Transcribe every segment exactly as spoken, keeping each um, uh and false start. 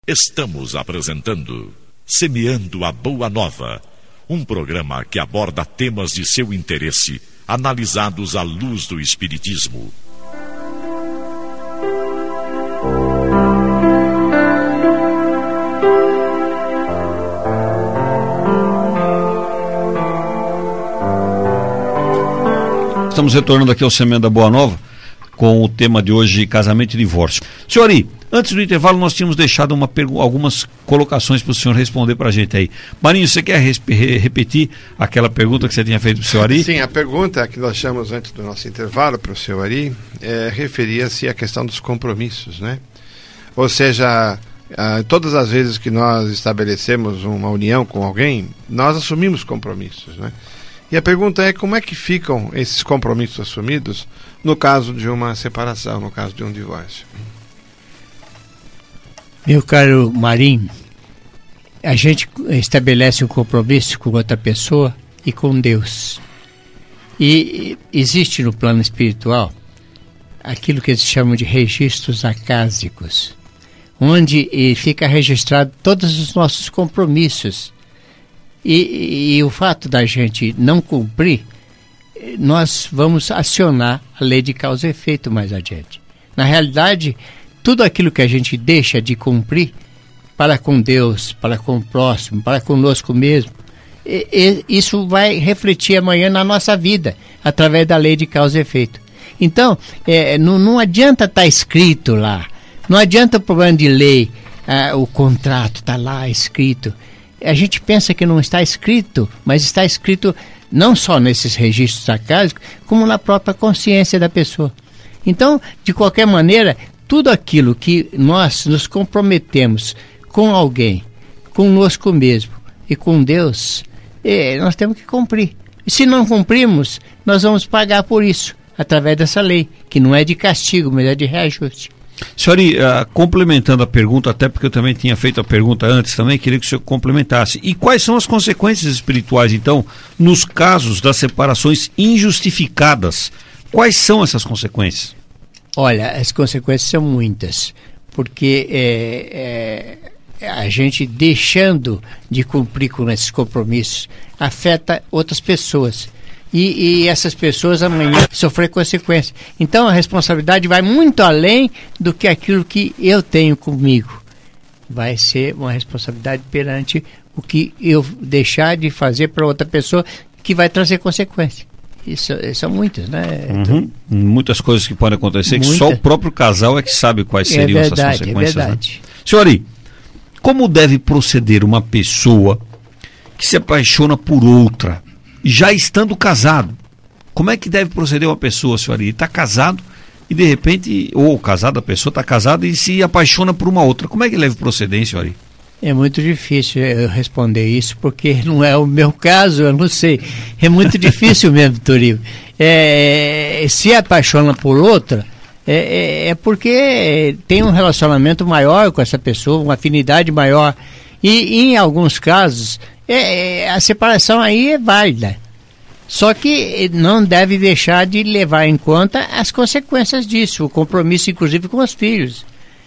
Estamos apresentando Semeando a Boa Nova, um programa que aborda temas de seu interesse, analisados à luz do Espiritismo. Estamos retornando aqui ao Semeando a Boa Nova com o tema de hoje, casamento e divórcio. Senhor Ari, antes do intervalo nós tínhamos deixado uma pergu- algumas colocações para o senhor responder para a gente aí. Marinho, você quer res- re- repetir aquela pergunta que você tinha feito para o senhor Ari? Sim, a pergunta que nós chamamos antes do nosso intervalo para o senhor Ari é, referia-se à questão dos compromissos, né? Ou seja, a, todas as vezes que nós estabelecemos uma união com alguém, nós assumimos compromissos, né? E a pergunta é como é que ficam esses compromissos assumidos no caso de uma separação, no caso de um divórcio. Meu caro Marinho, a gente estabelece um compromisso com outra pessoa e com Deus. E existe no plano espiritual aquilo que eles chamam de registros acásicos, onde fica registrado todos os nossos compromissos. E, e o fato da gente não cumprir, nós vamos acionar a lei de causa e efeito mais adiante. Na realidade, tudo aquilo que a gente deixa de cumprir para com Deus, para com o próximo, para conosco mesmo, e, e, isso vai refletir amanhã na nossa vida, através da lei de causa e efeito. Então, é, não, não adianta estar escrito lá, não adianta o problema de lei, ah, o contrato está lá escrito. A gente pensa que não está escrito, mas está escrito não só nesses registros acásicos, como na própria consciência da pessoa. Então, de qualquer maneira, tudo aquilo que nós nos comprometemos com alguém, conosco mesmo e com Deus, eh, nós temos que cumprir. E se não cumprirmos, nós vamos pagar por isso, através dessa lei, que não é de castigo, mas é de reajuste. Senhor, uh, complementando a pergunta, até porque eu também tinha feito a pergunta antes também, queria que o senhor complementasse. E quais são as consequências espirituais, então, nos casos das separações injustificadas? Quais são essas consequências? Olha, as consequências são muitas, porque é, é, a gente deixando de cumprir com esses compromissos afeta outras pessoas. E, e essas pessoas amanhã sofrem consequências. Então a responsabilidade vai muito além do que aquilo que eu tenho comigo. Vai ser uma responsabilidade perante o que eu deixar de fazer para outra pessoa, que vai trazer consequências. Isso, são muitas, né? Uhum. Muitas coisas que podem acontecer, Muita. que só o próprio casal é que sabe quais seriam é verdade, essas consequências. É verdade. Né? Senhor Ari, como deve proceder uma pessoa que se apaixona por outra, já estando casado? Como é que deve proceder uma pessoa, senhor Ari? Está casado e de repente, ou casada, a pessoa está casada e se apaixona por uma outra. Como é que deve proceder, senhor Ari? É muito difícil eu responder isso, porque não é o meu caso, eu não sei. É muito difícil mesmo, Turino. É, se apaixona por outra, é, é, é porque tem um relacionamento maior com essa pessoa, uma afinidade maior. E, e em alguns casos, é, é, a separação aí é válida. Só que não deve deixar de levar em conta as consequências disso, o compromisso inclusive com os filhos.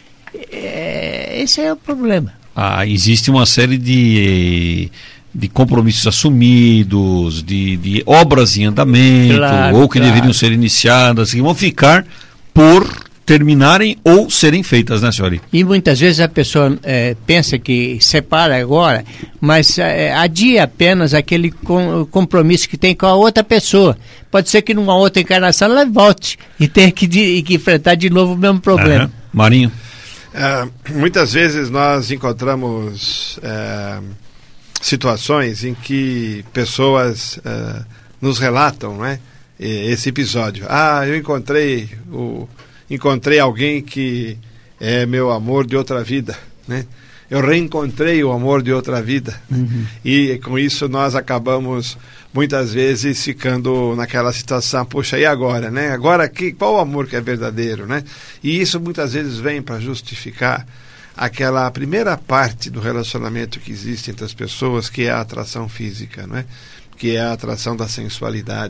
É, esse é o problema. Ah, existe uma série de, de compromissos assumidos, de, de obras em andamento, claro, ou que claro. deveriam ser iniciadas, que vão ficar por terminarem ou serem feitas, né, senhora? E muitas vezes a pessoa é, pensa que separa agora, mas é, adia apenas aquele com, compromisso que tem com a outra pessoa. Pode ser que numa outra encarnação ela volte e tenha que, de, que enfrentar de novo o mesmo problema. Uhum. Marinho? Uh, muitas vezes nós encontramos uh, situações em que pessoas uh, nos relatam, né, esse episódio. Ah, eu encontrei o encontrei alguém que é meu amor de outra vida, né? Eu reencontrei o amor de outra vida. Uhum. E com isso nós acabamos muitas vezes ficando naquela situação, poxa, e agora, né? Agora que, qual o amor que é verdadeiro, né? E isso muitas vezes vem para justificar aquela primeira parte do relacionamento que existe entre as pessoas, que é a atração física, né? Que é a atração da sensualidade.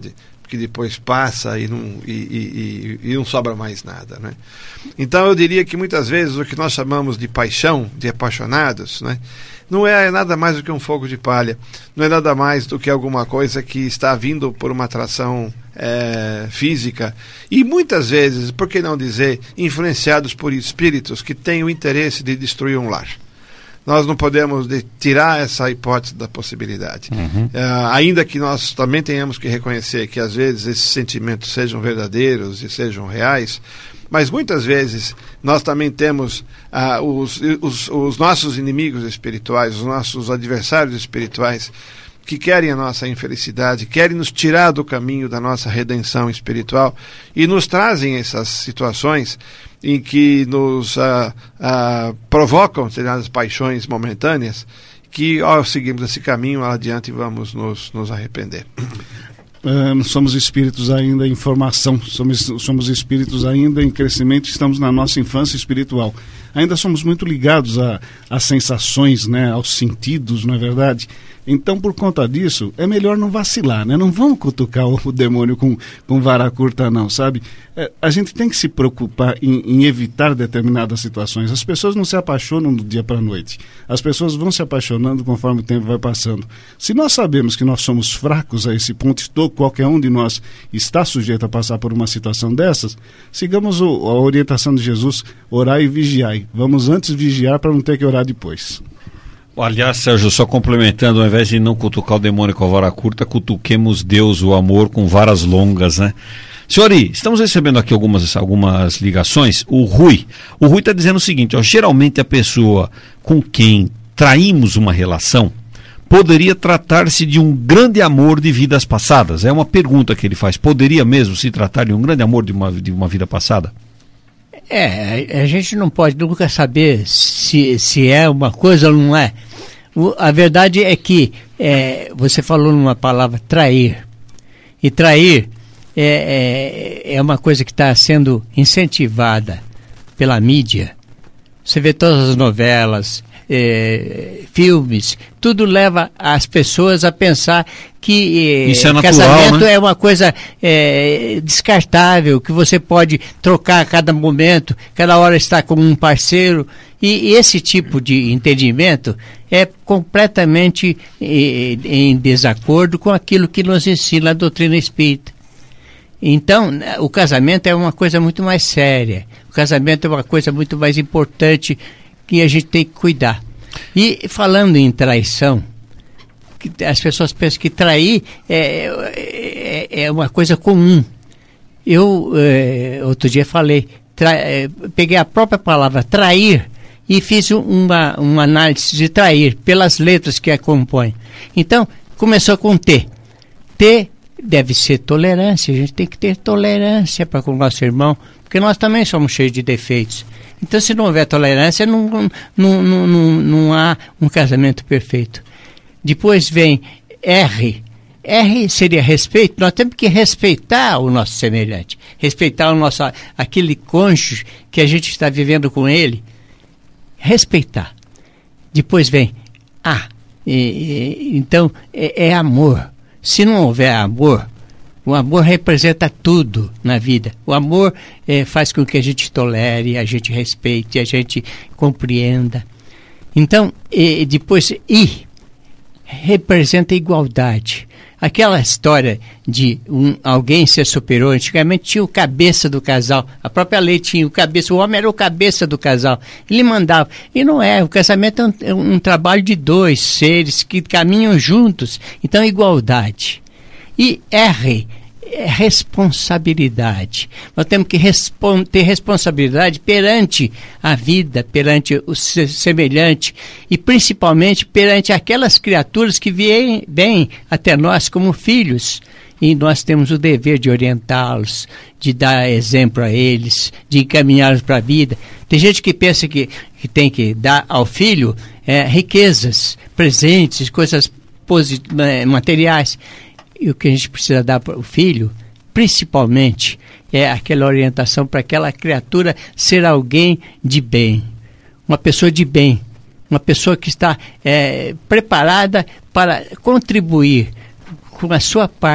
que depois passa e não, e, e, e, e não sobra mais nada, né? Então eu diria que muitas vezes o que nós chamamos de paixão, de apaixonados, né, não é nada mais do que um fogo de palha, não é nada mais do que alguma coisa que está vindo por uma atração é, física e muitas vezes, por que não dizer, influenciados por espíritos que têm o interesse de destruir um lar. Nós não podemos de, tirar essa hipótese da possibilidade. Uhum. Uh, ainda que nós também tenhamos que reconhecer que às vezes esses sentimentos sejam verdadeiros e sejam reais, mas muitas vezes nós também temos uh, os, os, os nossos inimigos espirituais, os nossos adversários espirituais, que querem a nossa infelicidade, querem nos tirar do caminho da nossa redenção espiritual e nos trazem essas situações em que nos uh, uh, provocam determinadas paixões momentâneas que, ao seguirmos esse caminho, adiante vamos nos, nos arrepender. Uh, somos espíritos ainda em formação, somos, somos espíritos ainda em crescimento, estamos na nossa infância espiritual. Ainda somos muito ligados a, a sensações, né, aos sentidos, não é verdade? Então, por conta disso, é melhor não vacilar, né? Não vamos cutucar o, o demônio com, com vara curta, não, sabe? É, a gente tem que se preocupar em, em evitar determinadas situações. As pessoas não se apaixonam do dia para a noite. As pessoas vão se apaixonando conforme o tempo vai passando. Se nós sabemos que nós somos fracos a esse ponto, e qualquer um de nós está sujeito a passar por uma situação dessas, sigamos o, a orientação de Jesus, orai e vigiai. Vamos antes vigiar para não ter que orar depois. Aliás, Sérgio, só complementando, ao invés de não cutucar o demônio com a vara curta, cutuquemos Deus, o amor, com varas longas, né? Senhori, estamos recebendo aqui algumas, algumas ligações. O Rui, o Rui está dizendo o seguinte, ó, geralmente a pessoa com quem traímos uma relação poderia tratar-se de um grande amor de vidas passadas. É uma pergunta que ele faz. Poderia mesmo se tratar de um grande amor de uma, de uma vida passada? É, a gente não pode nunca saber se, se é uma coisa ou não é. O, a verdade é que é, você falou numa palavra trair. E trair é, é, é uma coisa que está sendo incentivada pela mídia. Você vê todas as novelas, é, filmes, tudo leva as pessoas a pensar que é, é natural, casamento, né? É uma coisa é, descartável, que você pode trocar a cada momento, cada hora está com um parceiro, e, e esse tipo de entendimento é completamente é, em desacordo com aquilo que nos ensina a doutrina espírita. Então, o casamento é uma coisa muito mais séria, o casamento é uma coisa muito mais importante que a gente tem que cuidar. E falando em traição, as pessoas pensam que trair é, é, é uma coisa comum. Eu, é, outro dia falei, tra, é, peguei a própria palavra trair e fiz uma, uma análise de trair pelas letras que a compõem. Então, começou com T. T deve ser tolerância, a gente tem que ter tolerância para com o nosso irmão, porque nós também somos cheios de defeitos. Então, se não houver tolerância, não, não, não, não, não há um casamento perfeito. Depois vem R. R seria respeito. Nós temos que respeitar o nosso semelhante, respeitar o nosso, aquele cônjuge que a gente está vivendo com ele. Respeitar. Depois vem A. E, e, então, é, é amor. Se não houver amor, o amor representa tudo na vida. O amor é, faz com que a gente tolere, a gente respeite, a gente compreenda. Então, e, depois I. Representa igualdade. Aquela história de um, alguém ser superior, antigamente tinha o cabeça do casal, a própria lei tinha o cabeça, o homem era o cabeça do casal, ele mandava. E não é, o casamento é um, é um trabalho de dois seres que caminham juntos. Então, igualdade. E R, é responsabilidade. Nós temos que respon- ter responsabilidade perante a vida, perante o semelhante e principalmente perante aquelas criaturas que vêm, vêm até nós como filhos. E nós temos o dever de orientá-los, de dar exemplo a eles, de encaminhá-los para a vida. Tem gente que pensa que, que tem que dar ao filho é, riquezas, presentes, coisas posit- materiais. E o que a gente precisa dar para o filho, principalmente, é aquela orientação para aquela criatura ser alguém de bem. Uma pessoa de bem. Uma pessoa que está é, preparada para contribuir com a sua parte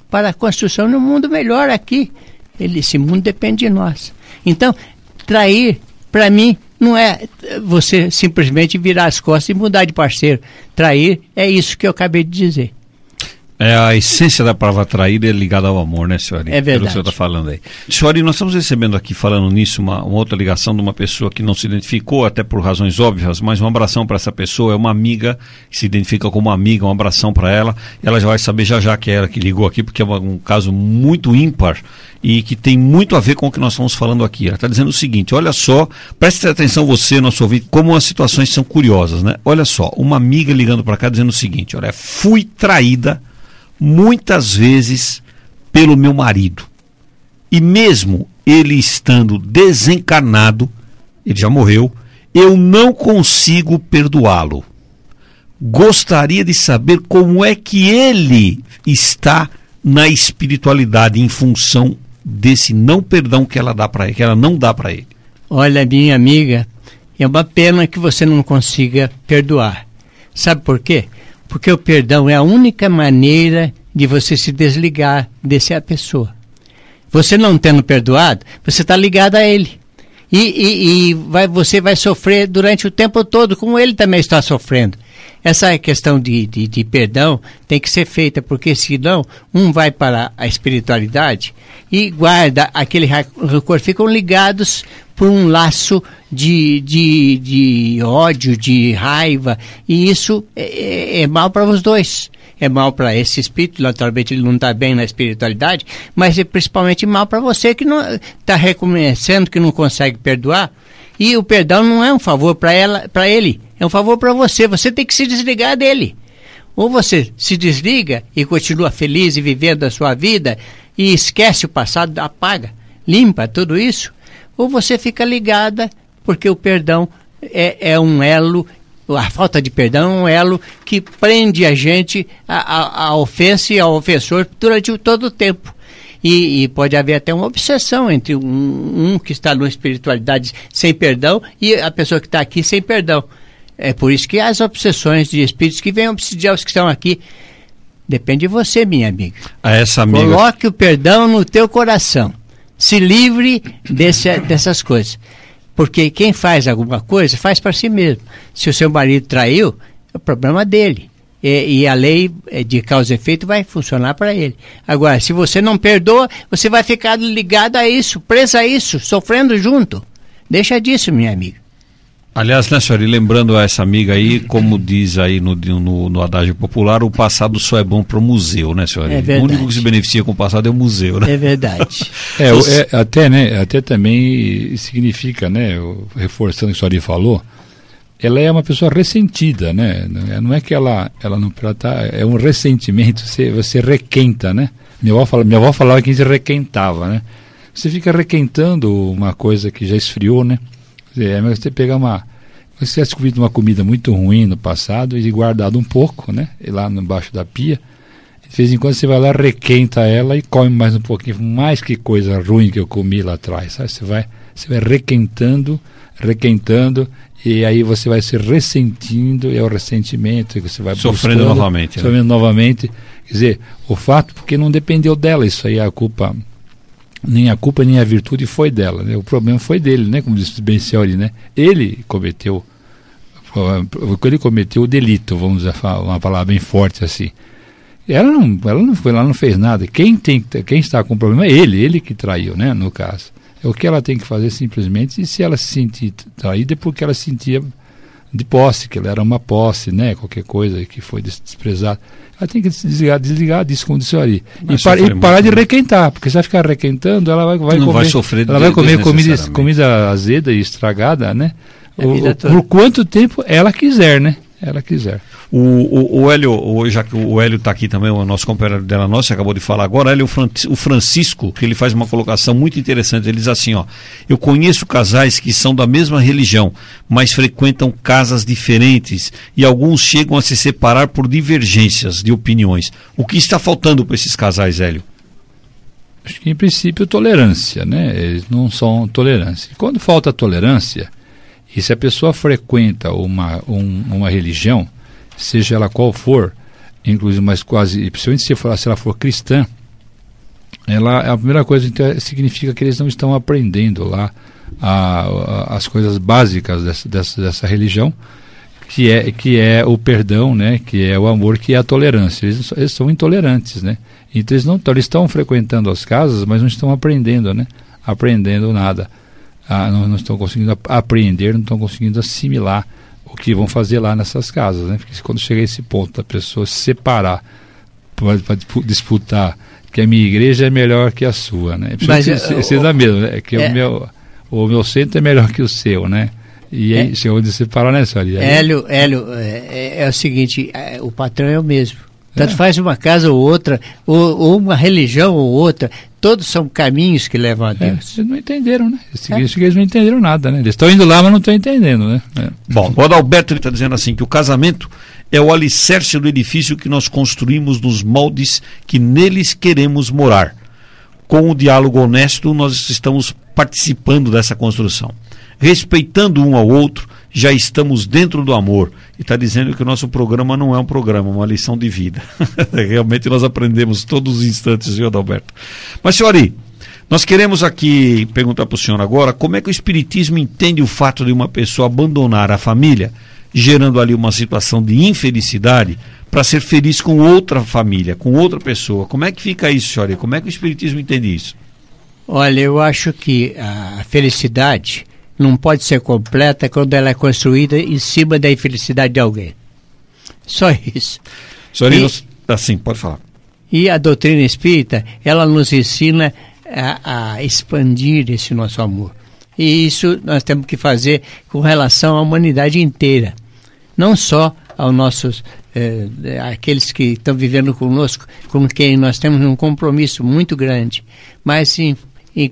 para a construção de um mundo melhor aqui. Ele, esse mundo depende de nós. Então, trair, para mim, não é você simplesmente virar as costas e mudar de parceiro. Trair é isso que eu acabei de dizer. É, a essência da palavra traída é ligada ao amor, né, senhora? É verdade. Pelo que o senhor está falando aí. Senhora, nós estamos recebendo aqui, falando nisso, uma, uma outra ligação de uma pessoa que não se identificou, até por razões óbvias, mas um abração para essa pessoa, é uma amiga, que se identifica como uma amiga, um abração para ela. Ela já vai saber já já que é ela que ligou aqui, porque é um, um caso muito ímpar e que tem muito a ver com o que nós estamos falando aqui. Ela está dizendo o seguinte, olha só, preste atenção você, nosso ouvinte, como as situações são curiosas, né? Olha só, uma amiga ligando para cá dizendo o seguinte, olha, fui traída muitas vezes pelo meu marido, e mesmo ele estando desencarnado, ele já morreu, eu não consigo perdoá-lo. Gostaria de saber como é que ele está na espiritualidade em função desse não perdão que ela dá para ele, que ela não dá para ele. Olha, minha amiga, é uma pena que você não consiga perdoar. Sabe por quê? Porque o perdão é a única maneira de você se desligar dessa pessoa. Você não tendo perdoado, você está ligado a ele. E, e, e vai, você vai sofrer durante o tempo todo, como ele também está sofrendo. Essa questão de, de, de perdão tem que ser feita, porque senão um vai para a espiritualidade e guarda aquele rancor, ficam ligados por um laço de, de, de ódio, de raiva, e isso é, é mal para os dois. É mal para esse espírito, naturalmente ele não está bem na espiritualidade, mas é principalmente mal para você que não está reconhecendo que não consegue perdoar. E o perdão não é um favor para ela, para ele, é um favor para você. Você tem que se desligar dele. Ou você se desliga e continua feliz e vivendo a sua vida e esquece o passado, apaga, limpa tudo isso. Ou você fica ligada, porque o perdão é, é um elo. A falta de perdão é um elo que prende a gente à ofensa e ao ofensor durante todo o tempo. E, e pode haver até uma obsessão entre um, um que está numa espiritualidade sem perdão e a pessoa que está aqui sem perdão. É por isso que as obsessões de espíritos que vêm obsidiar os que estão aqui. Depende de você, minha amiga. A essa amiga. Coloque o perdão no teu coração. Se livre desse, dessas coisas. Porque quem faz alguma coisa, faz para si mesmo. Se o seu marido traiu, é o problema dele. E, e a lei de causa e efeito vai funcionar para ele. Agora, se você não perdoa, você vai ficar ligado a isso, preso a isso, sofrendo junto. Deixa disso, minha amiga. Aliás, né, senhora, e lembrando a essa amiga aí, como diz aí no, no, no adágio popular, o passado só é bom para o museu, né, senhora? É verdade. O único que se beneficia com o passado é o museu, né? É verdade. é, é, até, né, até também significa, né, reforçando o que a senhora falou, ela é uma pessoa ressentida, né? Não é que ela, ela não ela tá, é um ressentimento, você, você requenta, né? Minha avó, fala, minha avó falava que a gente requentava, né? Você fica requentando uma coisa que já esfriou, né? É, mas você pegar uma... Você tivesse comido uma comida muito ruim no passado e guardado um pouco, né? E lá embaixo da pia. De vez em quando você vai lá, requenta ela e come mais um pouquinho. Mais que coisa ruim que eu comi lá atrás, sabe? Você vai, você vai requentando, requentando, e aí você vai se ressentindo, e é o ressentimento que você vai sofrendo buscando, novamente. Sofrendo né? novamente. Quer dizer, o fato, porque não dependeu dela, isso aí é a culpa... Nem a culpa nem a virtude foi dela, né? O problema foi dele, né? Como disse bem Senhori, né? Ele cometeu, ele cometeu o delito, vamos usar uma palavra bem forte assim. Ela não, ela não foi, ela não fez nada. Quem tem, quem está com o problema é ele, ele que traiu, né? No caso, é o que ela tem que fazer simplesmente. E se ela se sentir traída é porque ela se sentia de posse, que ela era uma posse, né? Qualquer coisa que foi desprezada. Ela tem que desligar, desligar disso, como disse ali. E, par, e parar de requentar, porque se ela ficar requentando, ela vai, vai não comer. Vai sofrer ela vai comer comida, comida azeda e estragada, né? O, o, por quanto tempo ela quiser, né? Ela quiser. O, o, o Hélio, o, já que o Hélio está aqui também, o nosso companheiro dela nossa, acabou de falar agora, Hélio, o Francisco, que ele faz uma colocação muito interessante, ele diz assim, ó, eu conheço casais que são da mesma religião, mas frequentam casas diferentes e alguns chegam a se separar por divergências de opiniões. O que está faltando para esses casais, Hélio? Acho que em princípio tolerância, né? Eles não são tolerância. E quando falta tolerância, e se a pessoa frequenta uma, um, uma religião, seja ela qual for, inclusive, mas quase, principalmente se, for, se ela for cristã, ela, a primeira coisa então, significa que eles não estão aprendendo lá a, a, as coisas básicas dessa, dessa, dessa religião, que é, que é o perdão, né? Que é o amor, que é a tolerância. Eles, eles são intolerantes, né? Então eles não eles estão frequentando as casas, mas não estão aprendendo, né? Aprendendo nada. Ah, não, não estão conseguindo aprender, não estão conseguindo assimilar o que vão fazer lá nessas casas, né? Porque quando chega a esse ponto da pessoa se separar para disputar que a minha igreja é melhor que a sua, né? Mas seja mesmo, né? Que é, o meu o meu centro é melhor que o seu, né? E aí, é, chegou de separar, né, senhora? Hélio, Hélio é, é o seguinte, é, o patrão é o mesmo. Tanto é. faz uma casa ou outra, ou, ou uma religião ou outra, todos são caminhos que levam a Deus. É, eles não entenderam, né? Esse, é. Eles não entenderam nada, né? Eles estão indo lá, mas não estão entendendo, né? É. Bom, o Adalberto está dizendo assim, que o casamento é o alicerce do edifício que nós construímos nos moldes que neles queremos morar. Com o diálogo honesto, nós estamos participando dessa construção. Respeitando um ao outro, já estamos dentro do amor. E está dizendo que o nosso programa não é um programa, é uma lição de vida. Realmente nós aprendemos todos os instantes, viu, Adalberto? Mas, senhor, nós queremos aqui perguntar para o senhor agora, como é que o Espiritismo entende o fato de uma pessoa abandonar a família, gerando ali uma situação de infelicidade, para ser feliz com outra família, com outra pessoa? Como é que fica isso, senhor? Como é que o Espiritismo entende isso? Olha, eu acho que a felicidade não pode ser completa quando ela é construída em cima da infelicidade de alguém. Só isso. Senhor, assim, pode falar. E a doutrina espírita, ela nos ensina a, a expandir esse nosso amor. E isso nós temos que fazer com relação à humanidade inteira. Não só aos nossos, eh, aqueles que estão vivendo conosco, com quem nós temos um compromisso muito grande, mas sim, E,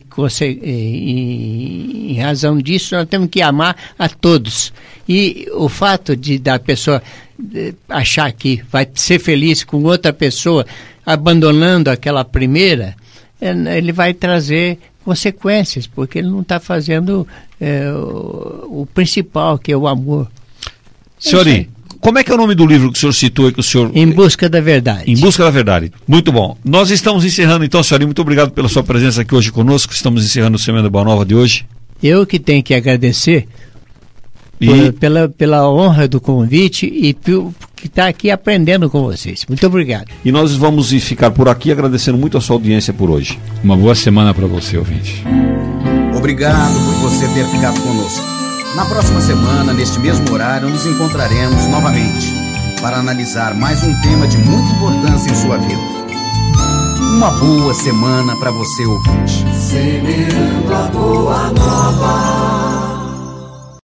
e, em razão disso, nós temos que amar a todos. E o fato de da pessoa achar que vai ser feliz com outra pessoa, abandonando aquela primeira, ele vai trazer consequências, porque ele não está fazendo é, o, o principal, que é o amor. Senhor, como é que é o nome do livro que o senhor citou e que o senhor... Em Busca da Verdade. Em Busca da Verdade. Muito bom. Nós estamos encerrando então, senhor. Muito obrigado pela sua presença aqui hoje conosco. Estamos encerrando o Semana Boa Nova de hoje. Eu que tenho que agradecer e... por, pela, pela honra do convite e por estar aqui aprendendo com vocês. Muito obrigado. E nós vamos ficar por aqui agradecendo muito a sua audiência por hoje. Uma boa semana para você, ouvinte. Obrigado por você ter ficado conosco. Na próxima semana, neste mesmo horário, nos encontraremos novamente para analisar mais um tema de muita importância em sua vida. Uma boa semana para você, ouvinte. Semeando a boa nova.